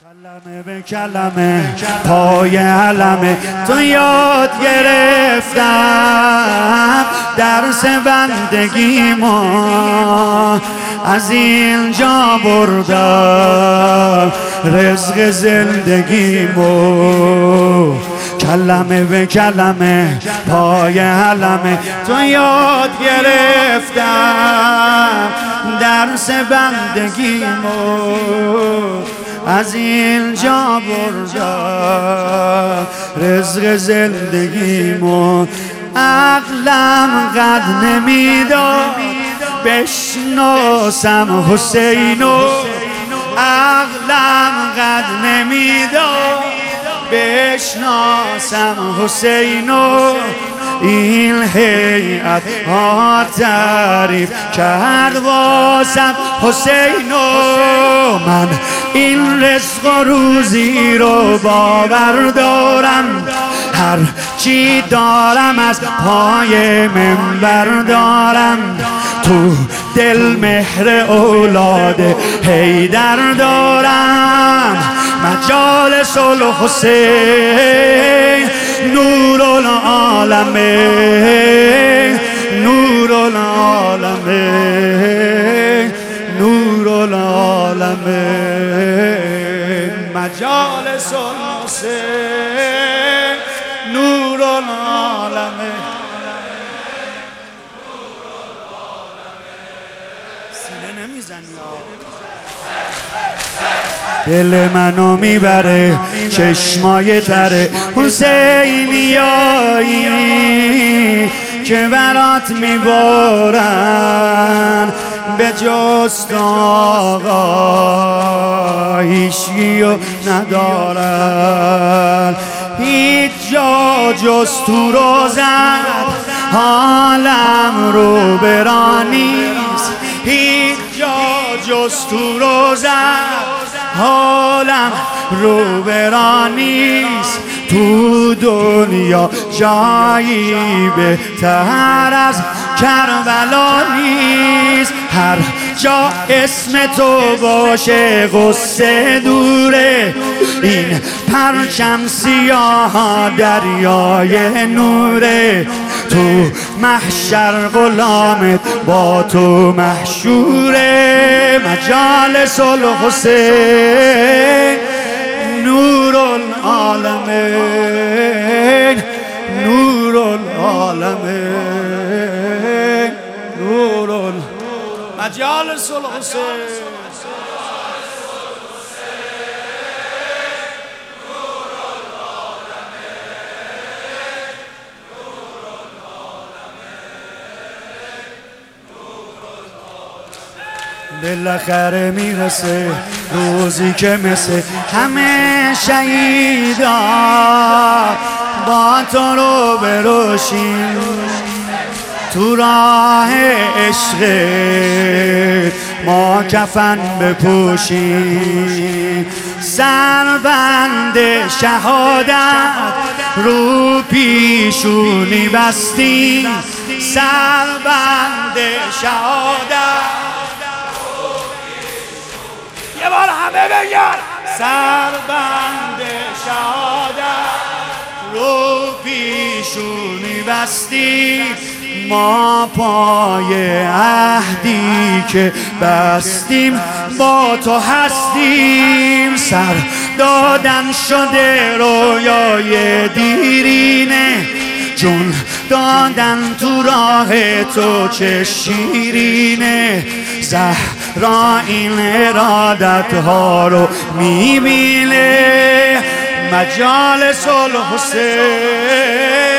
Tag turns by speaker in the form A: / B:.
A: کلمه به کلمه پای علمه تو یاد گرفتم درس بندگیمو از اینجا بردم رزق زندگیمو کلمه به کلمه پای علمه تو یاد گرفتم درس بندگیمو از اینجا بردم رزق زندگیمو عقلم قد نمیداد بشناسم حسینو عقلم قد نمیداد بشناسم حسینو این هیئت ها تعریف کرد واسم حسینو من این رزق و روزی رو باور دارم هر چی دارم از پای منبر دارم تو دل مهر اولاد حیدر دارم مجال صلح حسین نور العالمین نور العالمین نور العالمین مجال صلح حسین نور العالمین سینه نمیزنی دل منو میبره چشمای تره حسینیایی که برات میبارن به جست آقا هیچیو ندارن هیچ جا جز تو روزت حالم رو برانیست هیچ جا جز تو روزت حالم رو برانیست تو دنیا جایی بهتر از کربلا نیست هر جا اسم تو باشه غصه دوره این پرچم سیاه دریای نوره تو محشر غلامت با تو محشوره مجال صلح حسین نور العالمین نور العالمین نور مجال صلح حسین بالاخره میرسه روزی که مثل همه شهیدا با تو رو بروشیم تو راه عشق ما کفن بپوشیم سربند شهادت رو پیشونی بستیم سربند شهادت یه بار همه بگن سربند شهادت رو پیشونی بستیم ما پای عهدی که بستیم با تو هستیم سر دادن شده رویای دیرینه جون دادن تو راه تو چه شیرینه زهرا این ارادت ها رو میبینه مجال صلح حسین